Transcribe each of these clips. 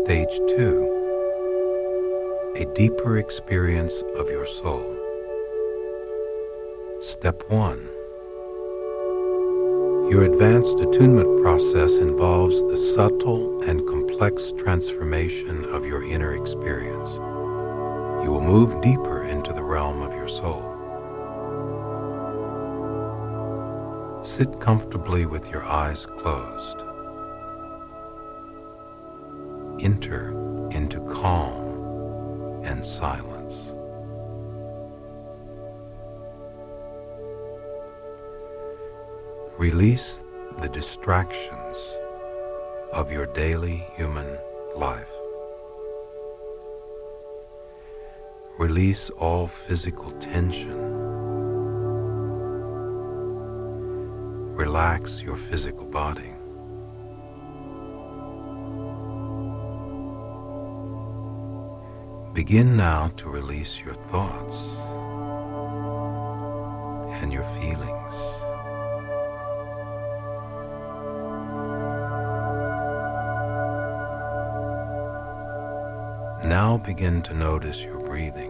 Stage 2. A deeper experience of your soul. Step 1. Your advanced attunement process involves the subtle and complex transformation of your inner experience. You will move deeper into the realm of your soul. Sit comfortably with your eyes closed. Enter into calm and silence. Release the distractions of your daily human life. Release all physical tension. Relax your physical body. Begin now to release your thoughts and your feelings. Now begin to notice your breathing.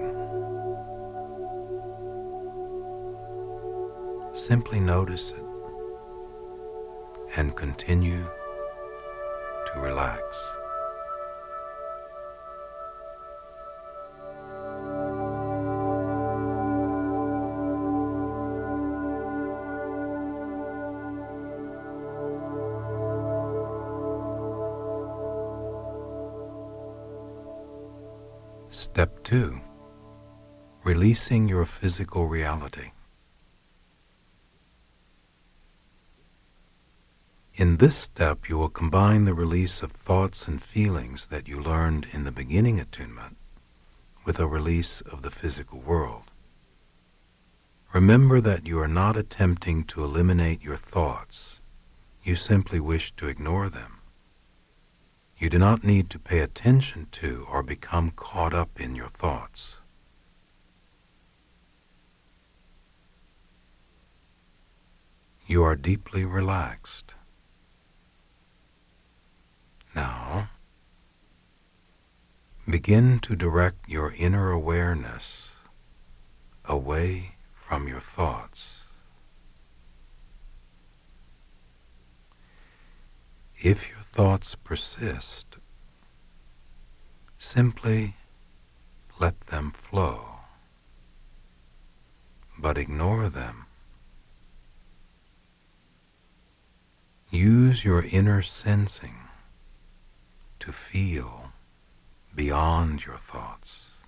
Simply notice it and continue to relax. Step 2. Releasing your physical reality. In this step, you will combine the release of thoughts and feelings that you learned in the beginning attunement with a release of the physical world. Remember that you are not attempting to eliminate your thoughts. You simply wish to ignore them. You do not need to pay attention to or become caught up in your thoughts. You are deeply relaxed. Now, begin to direct your inner awareness away from your thoughts. If your thoughts persist, simply let them flow, but ignore them. Use your inner sensing to feel beyond your thoughts.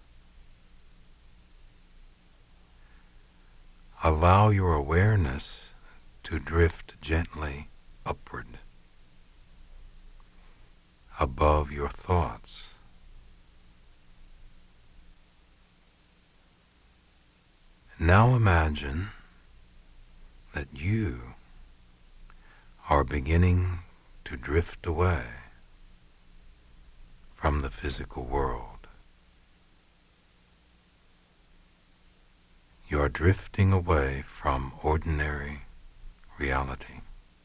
Allow your awareness to drift gently upward, above your thoughts. Now imagine that you are beginning to drift away from the physical world. You are drifting away from ordinary reality.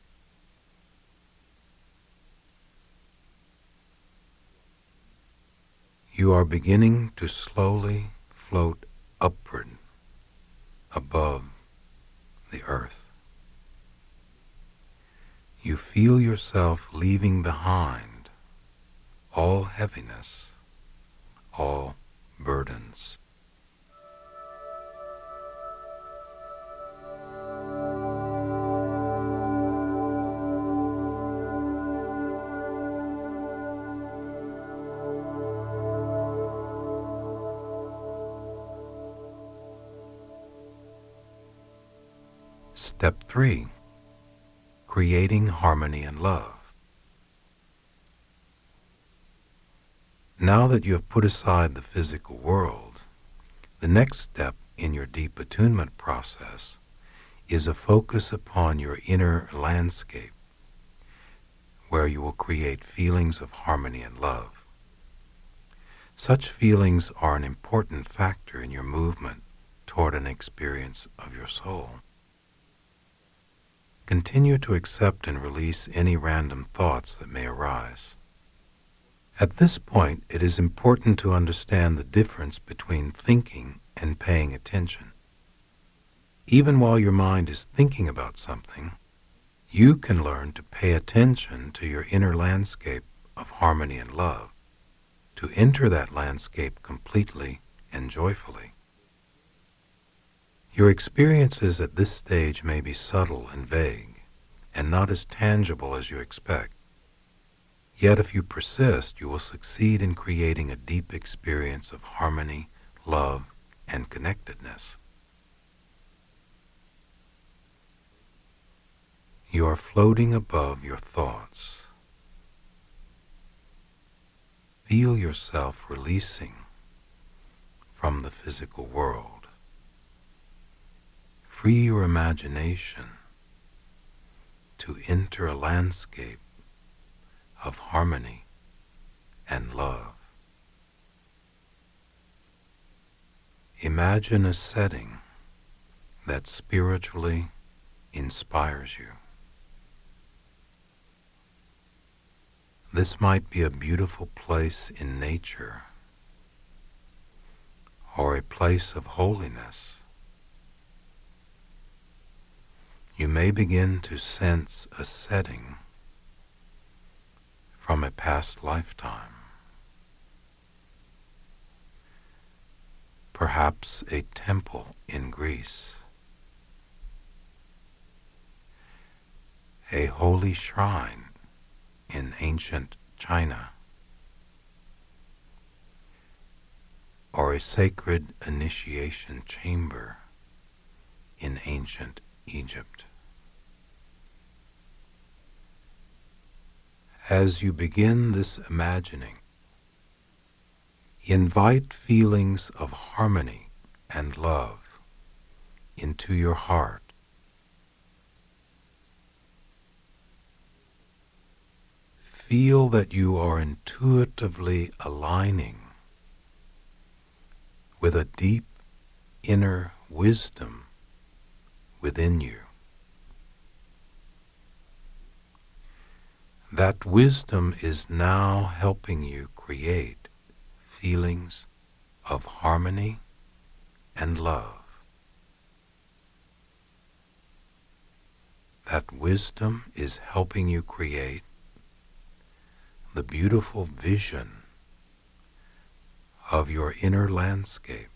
You are beginning to slowly float upward above the earth. You feel yourself leaving behind all heaviness, all burdens. Step 3. Creating harmony and love. Now that you have put aside the physical world, the next step in your deep attunement process is a focus upon your inner landscape, where you will create feelings of harmony and love. Such feelings are an important factor in your movement toward an experience of your soul. Continue to accept and release any random thoughts that may arise. At this point, it is important to understand the difference between thinking and paying attention. Even while your mind is thinking about something, you can learn to pay attention to your inner landscape of harmony and love, to enter that landscape completely and joyfully. Your experiences at this stage may be subtle and vague, and not as tangible as you expect. Yet if you persist, you will succeed in creating a deep experience of harmony, love, and connectedness. You are floating above your thoughts. Feel yourself releasing from the physical world. Free your imagination to enter a landscape of harmony and love. Imagine a setting that spiritually inspires you. This might be a beautiful place in nature or a place of holiness. You may begin to sense a setting from a past lifetime. Perhaps a temple in Greece, a holy shrine in ancient China, or a sacred initiation chamber in ancient Egypt. As you begin this imagining, invite feelings of harmony and love into your heart. Feel that you are intuitively aligning with a deep inner wisdom within you. That wisdom is now helping you create feelings of harmony and love. That wisdom is helping you create the beautiful vision of your inner landscape.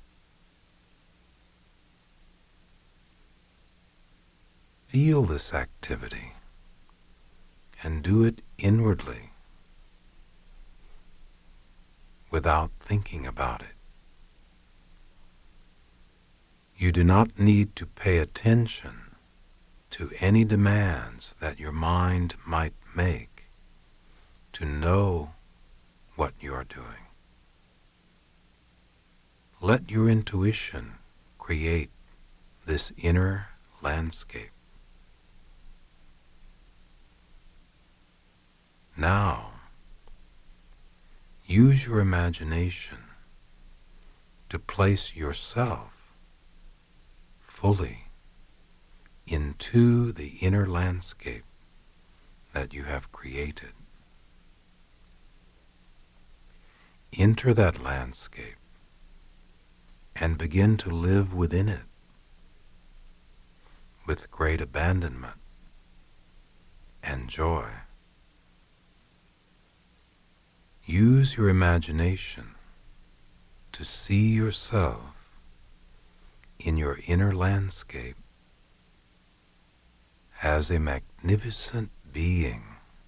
Feel this activity and do it inwardly without thinking about it. You do not need to pay attention to any demands that your mind might make to know what you are doing. Let your intuition create this inner landscape. Now, use your imagination to place yourself fully into the inner landscape that you have created. Enter that landscape and begin to live within it with great abandonment and joy. Use your imagination to see yourself in your inner landscape as a magnificent being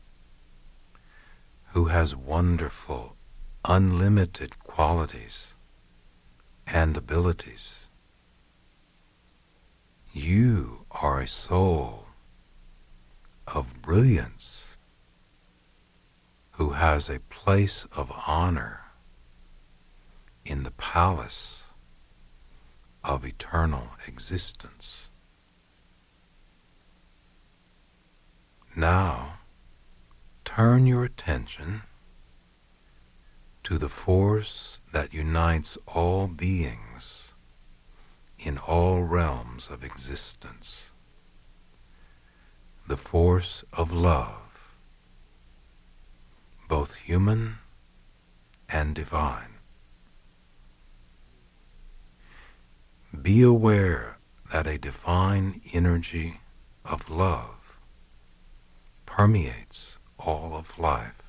who has wonderful, unlimited qualities and abilities. You are a soul of brilliance who has a place of honor in the palace of eternal existence. Now, turn your attention to the force that unites all beings in all realms of existence, the force of love, both human and divine. Be aware that a divine energy of love permeates all of life.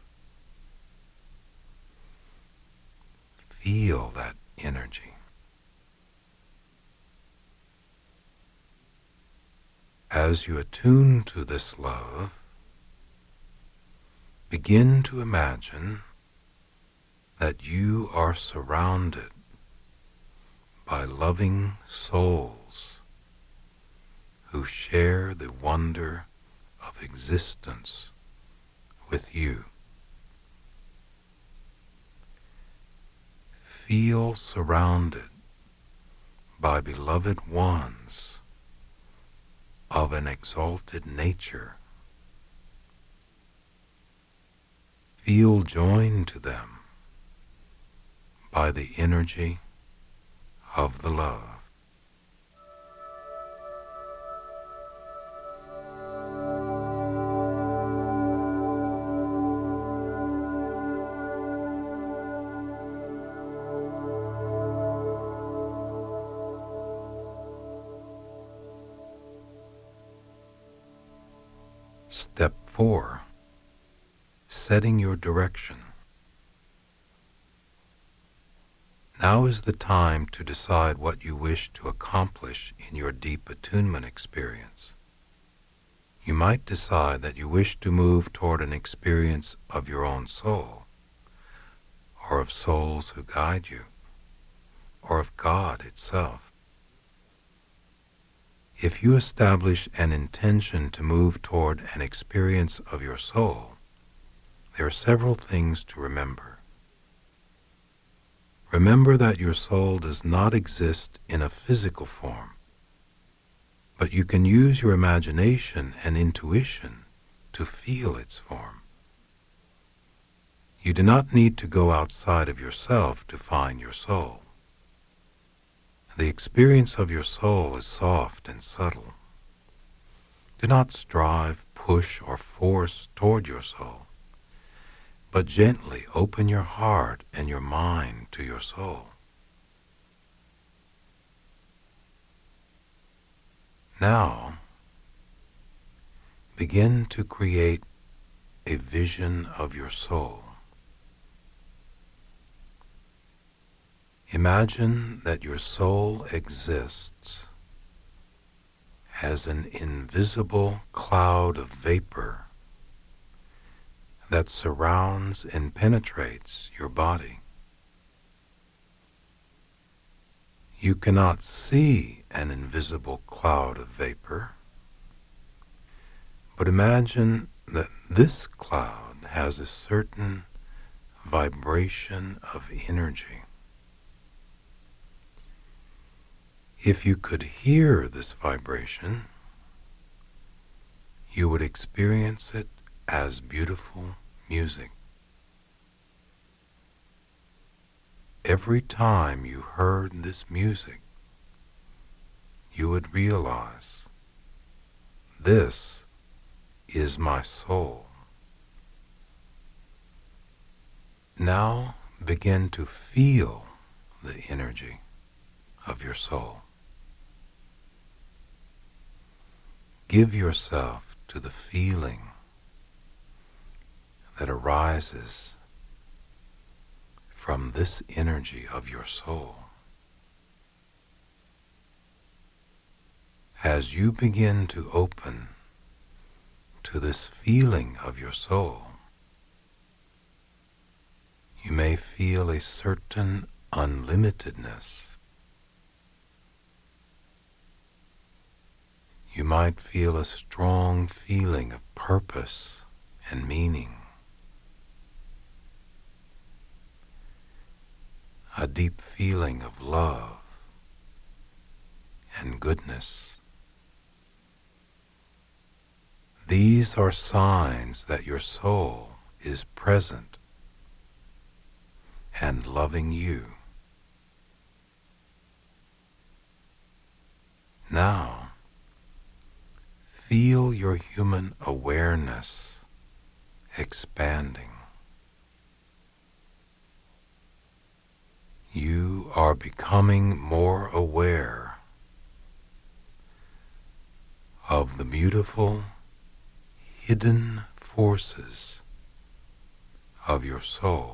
Feel that energy. As you attune to this love, begin to imagine that you are surrounded by loving souls who share the wonder of existence with you. Feel surrounded by beloved ones of an exalted nature. Feel joined to them by the energy of the love. Step 4. Setting your direction. Now is the time to decide what you wish to accomplish in your deep attunement experience. You might decide that you wish to move toward an experience of your own soul, or of souls who guide you, or of God itself. If you establish an intention to move toward an experience of your soul, there are several things to remember. Remember that your soul does not exist in a physical form, but you can use your imagination and intuition to feel its form. You do not need to go outside of yourself to find your soul. The experience of your soul is soft and subtle. Do not strive, push, or force toward your soul, but gently open your heart and your mind to your soul. Now, begin to create a vision of your soul. Imagine that your soul exists as an invisible cloud of vapor that surrounds and penetrates your body. You cannot see an invisible cloud of vapor, but imagine that this cloud has a certain vibration of energy. If you could hear this vibration, you would experience it as beautiful music. Every time you heard this music, you would realize, this is my soul. Now begin to feel the energy of your soul. Give yourself to the feeling that arises from this energy of your soul. As you begin to open to this feeling of your soul, you may feel a certain unlimitedness. You might feel a strong feeling of purpose and meaning, a deep feeling of love and goodness. These are signs that your soul is present and loving you. Now, feel your human awareness expanding. You are becoming more aware of the beautiful hidden forces of your soul.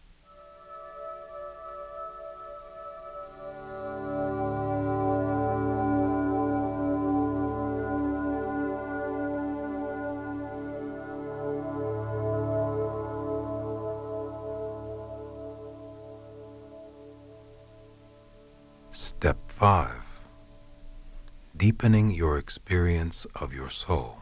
Step 5. Deepening your experience of your soul.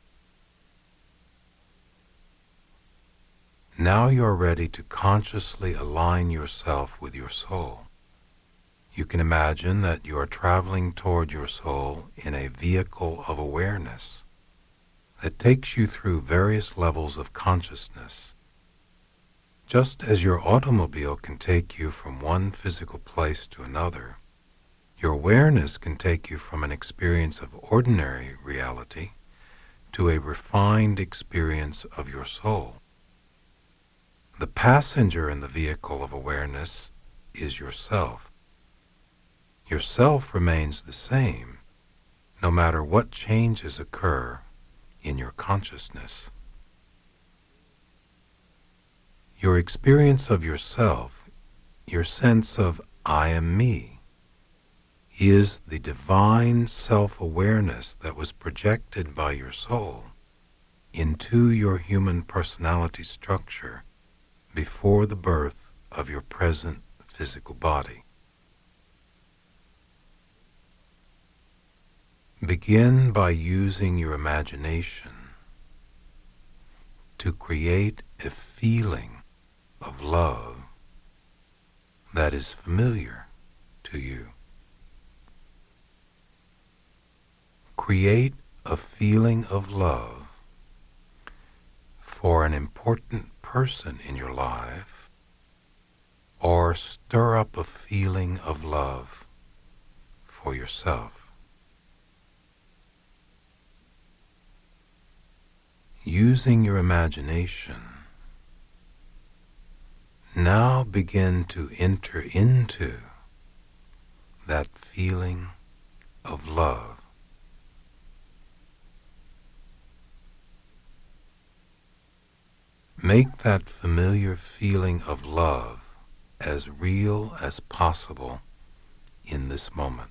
Now you're ready to consciously align yourself with your soul. You can imagine that you are traveling toward your soul in a vehicle of awareness that takes you through various levels of consciousness. Just as your automobile can take you from one physical place to another, your awareness can take you from an experience of ordinary reality to a refined experience of your soul. The passenger in the vehicle of awareness is yourself. Yourself remains the same, no matter what changes occur in your consciousness. Your experience of yourself, your sense of I am me, is the divine self-awareness that was projected by your soul into your human personality structure before the birth of your present physical body. Begin by using your imagination to create a feeling of love that is familiar to you. Create a feeling of love for an important person in your life, or stir up a feeling of love for yourself. Using your imagination, now begin to enter into that feeling of love. Make that familiar feeling of love as real as possible in this moment.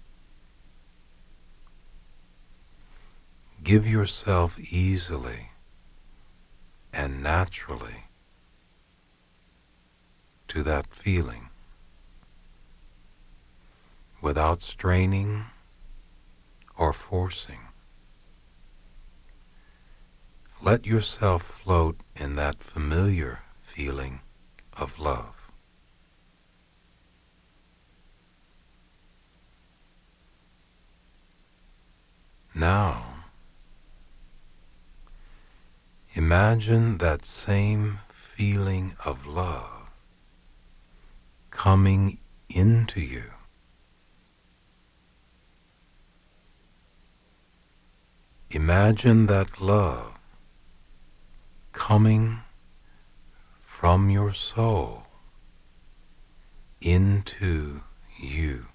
Give yourself easily and naturally to that feeling, without straining or forcing. Let yourself float in that familiar feeling of love. Now, imagine that same feeling of love coming into you. Imagine that love coming from your soul into you.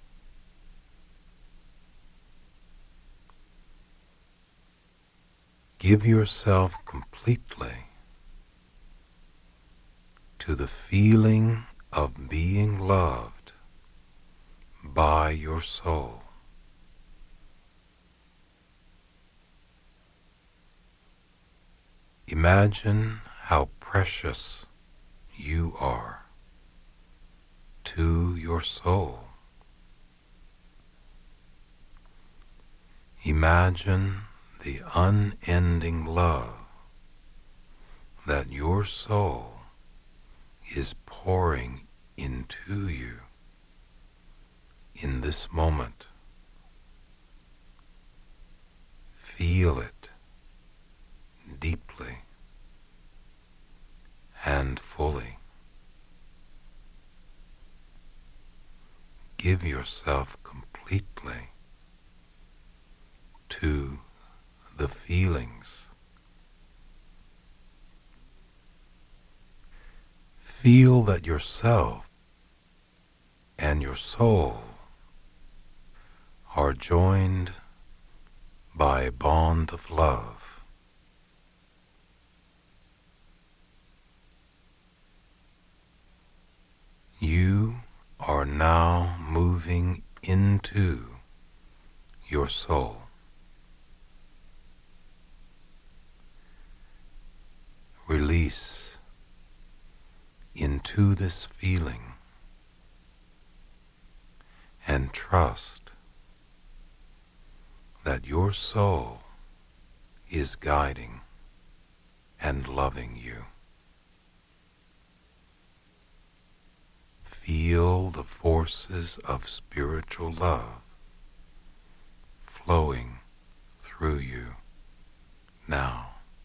Give yourself completely to the feeling of being loved by your soul. Imagine how precious you are to your soul. Imagine the unending love that your soul is pouring into you in this moment. Feel it deeply and fully. Give yourself completely to the feelings. Feel that yourself and your soul are joined by a bond of love. You are now moving into your soul. Release into this feeling and trust that your soul is guiding and loving you. Feel the forces of spiritual love flowing through you now.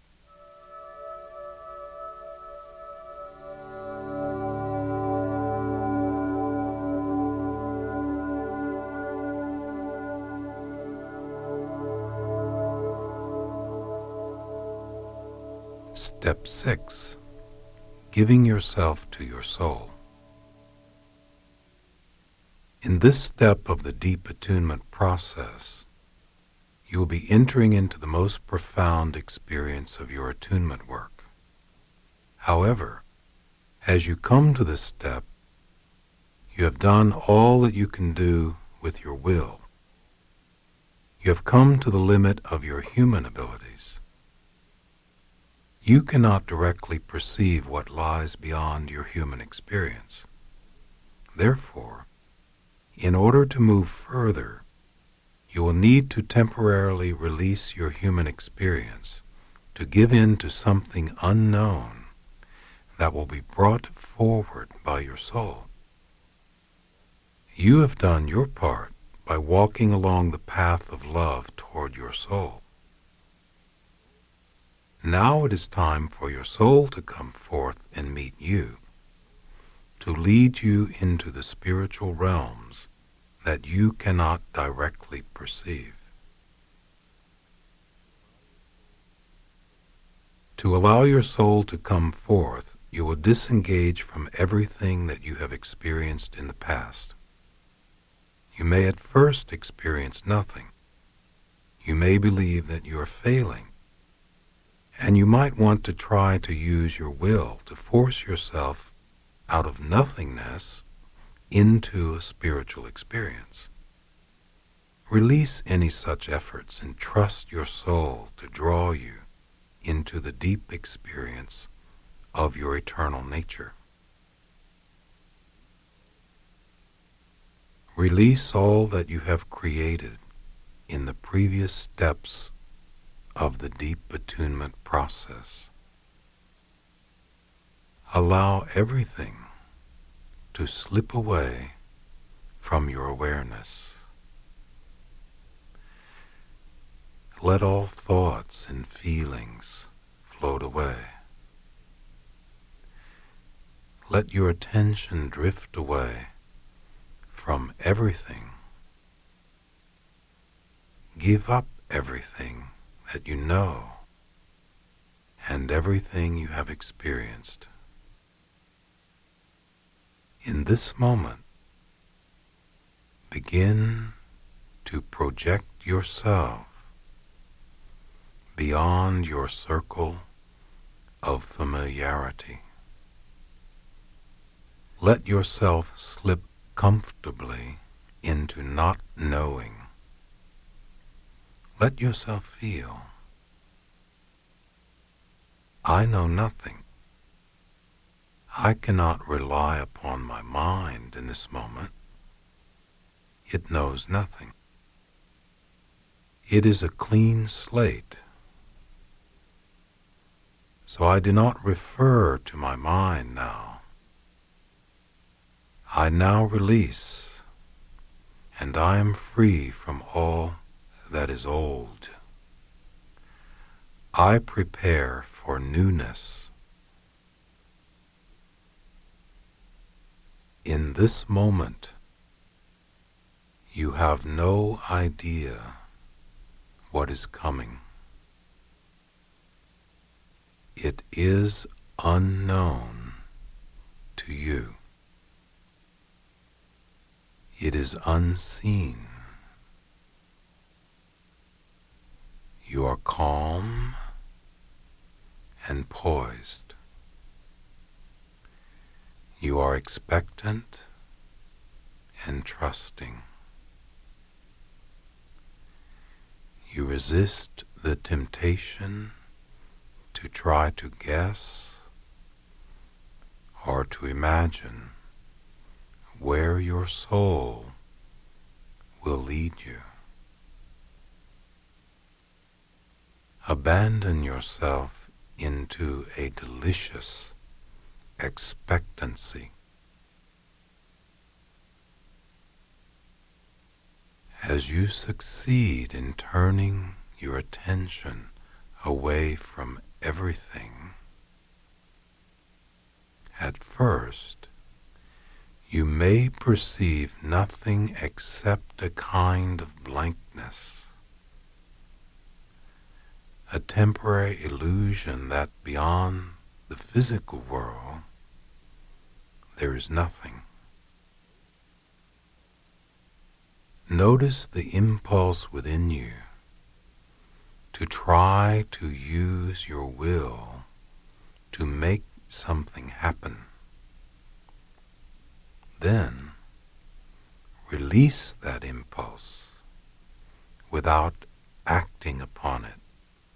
Step 6. Giving yourself to your soul. In this step of the deep attunement process, you will be entering into the most profound experience of your attunement work. However, as you come to this step, you have done all that you can do with your will. You have come to the limit of your human abilities. You cannot directly perceive what lies beyond your human experience. Therefore, in order to move further, you will need to temporarily release your human experience to give in to something unknown that will be brought forward by your soul. You have done your part by walking along the path of love toward your soul. Now it is time for your soul to come forth and meet you, to lead you into the spiritual realms that you cannot directly perceive. To allow your soul to come forth, you will disengage from everything that you have experienced in the past. You may at first experience nothing. You may believe that you are failing, and you might want to try to use your will to force yourself out of nothingness into a spiritual experience. Release any such efforts and trust your soul to draw you into the deep experience of your eternal nature. Release all that you have created in the previous steps of the deep attunement process. Allow everything to slip away from your awareness. Let all thoughts and feelings float away. Let your attention drift away from everything. Give up everything that you know and everything you have experienced. In this moment, begin to project yourself beyond your circle of familiarity. Let yourself slip comfortably into not knowing. Let yourself feel, I know nothing. I cannot rely upon my mind in this moment. It knows nothing. It is a clean slate. So I do not refer to my mind now. I now release, and I am free from all that is old. I prepare for newness. In this moment, you have no idea what is coming. It is unknown to you. It is unseen. You are calm and poised. You are expectant and trusting. You resist the temptation to try to guess or to imagine where your soul will lead you. Abandon yourself into a delicious expectancy. As you succeed in turning your attention away from everything, at first you may perceive nothing except a kind of blankness, a temporary illusion that beyond the physical world there is nothing. Notice the impulse within you to try to use your will to make something happen. Then release that impulse without acting upon it.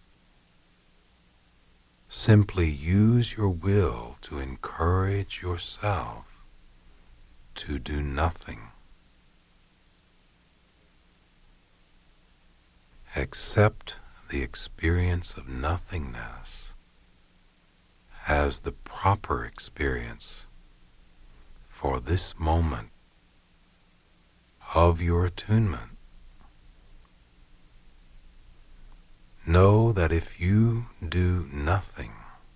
Simply use your will to encourage yourself to do nothing. Accept the experience of nothingness as the proper experience for this moment of your attunement. Know that if you do nothing,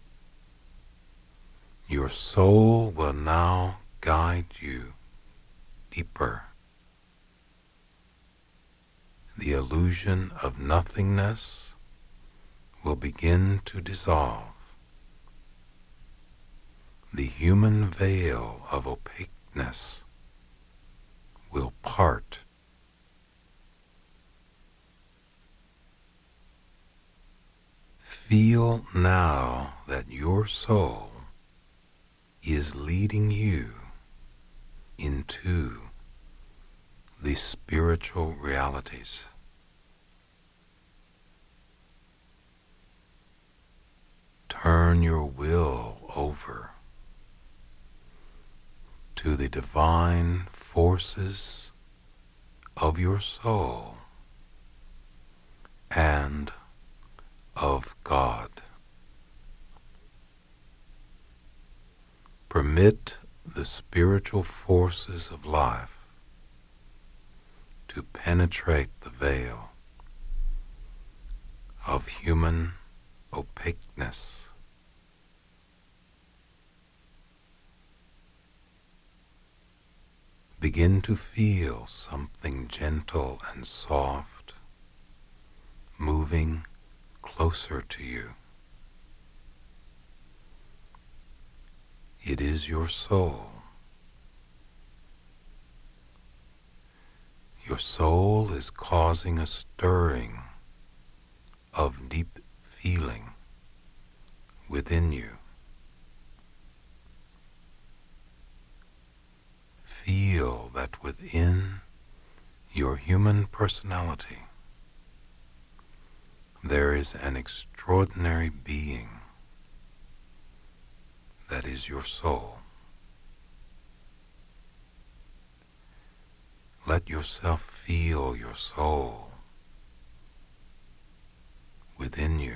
your soul will now guide you deeper. The illusion of nothingness will begin to dissolve. The human veil of opaqueness will part. Feel now that your soul is leading you into the spiritual realities. Turn your will over to the divine forces of your soul and of God. Permit the spiritual forces of life to penetrate the veil of human opaqueness. Begin to feel something gentle and soft moving closer to you. It is your soul. Your soul is causing a stirring of deep feeling within you. Feel that within your human personality there is an extraordinary being that is your soul. Let yourself feel your soul within you.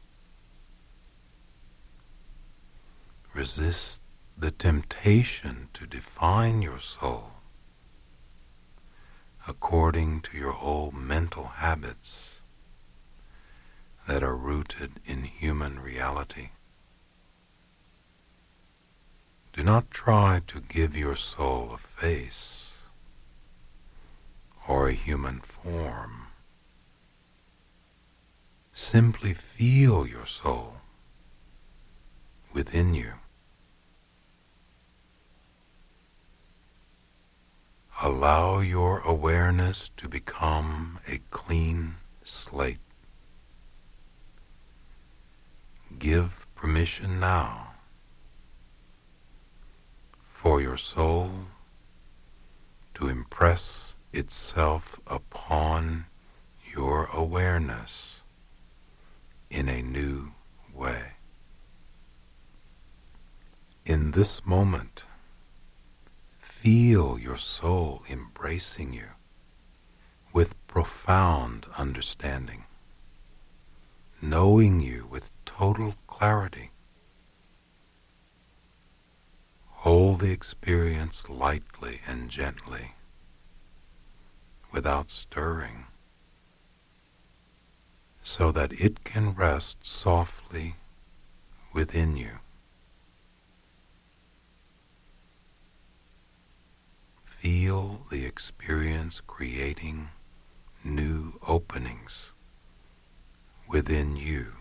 Resist the temptation to define your soul according to your old mental habits that are rooted in human reality. Do not try to give your soul a face or a human form. Simply feel your soul within you. Allow your awareness to become a clean slate. Give permission now for your soul to impress itself upon your awareness in a new way. In this moment, feel your soul embracing you with profound understanding, knowing you with total clarity. Hold the experience lightly and gently, without stirring, so that it can rest softly within you. Feel the experience creating new openings within you.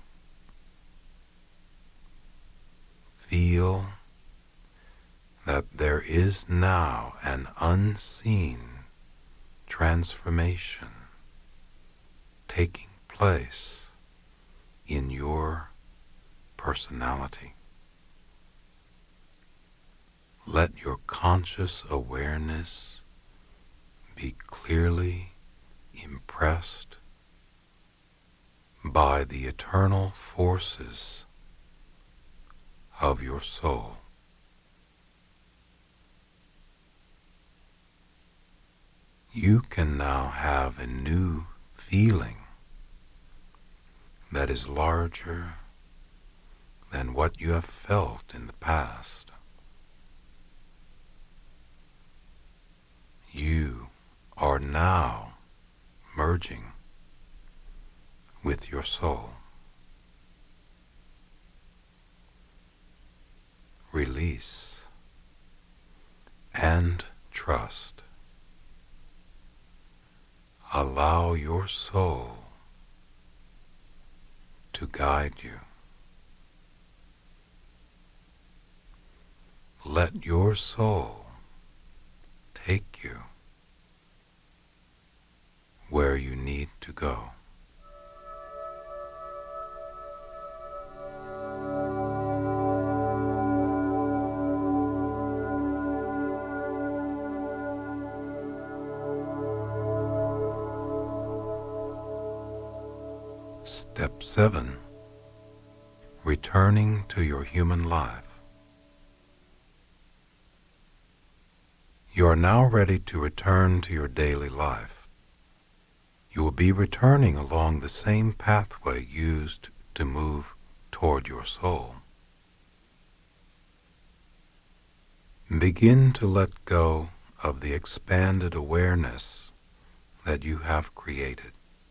Feel that there is now an unseen transformation taking place in your personality. Let your conscious awareness be clearly impressed by the eternal forces of your soul. You can now have a new feeling that is larger than what you have felt in the past. You are now merging with your soul. Release and trust. Allow your soul to guide you. Let your soul take you where you need to go. Step 7. Returning to your human life. You are now ready to return to your daily life. You will be returning along the same pathway used to move toward your soul. Begin to let go of the expanded awareness that you have created.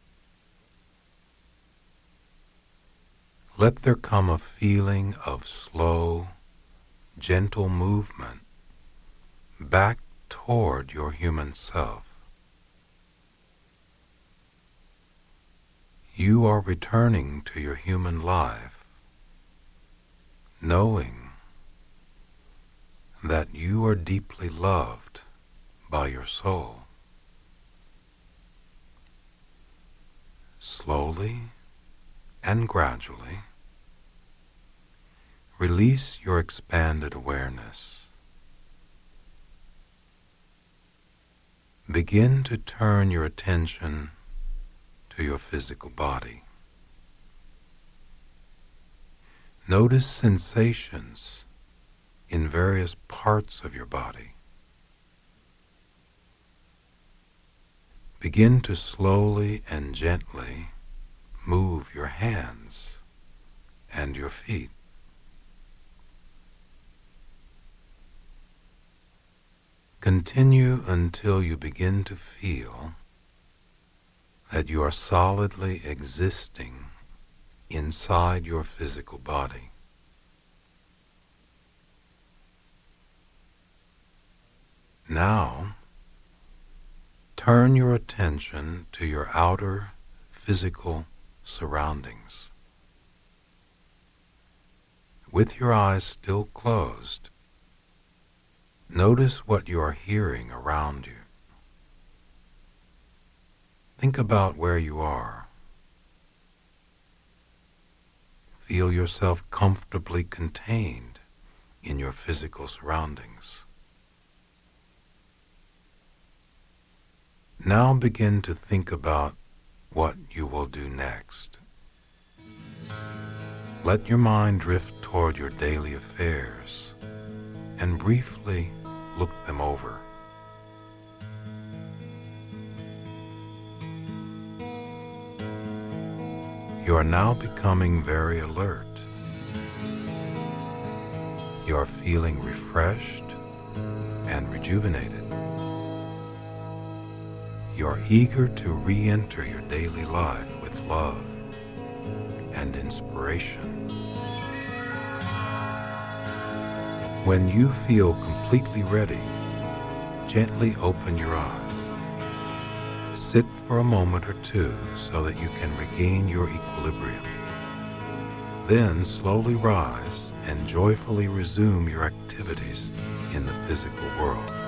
Let there come a feeling of slow, gentle movement back toward your human self. You are returning to your human life, knowing that you are deeply loved by your soul. Slowly and gradually, release your expanded awareness. Begin to turn your attention to your physical body. Notice sensations in various parts of your body. Begin to slowly and gently move your hands and your feet. Continue until you begin to feel that you are solidly existing inside your physical body. Now, turn your attention to your outer physical surroundings. With your eyes still closed, notice what you are hearing around you. Think about where you are. Feel yourself comfortably contained in your physical surroundings. Now begin to think about what you will do next. Let your mind drift toward your daily affairs and briefly look them over. You are now becoming very alert. You are feeling refreshed and rejuvenated. You are eager to re-enter your daily life with love and inspiration. When you feel completely ready, gently open your eyes. Sit for a moment or two so that you can regain your equilibrium. Then slowly rise and joyfully resume your activities in the physical world.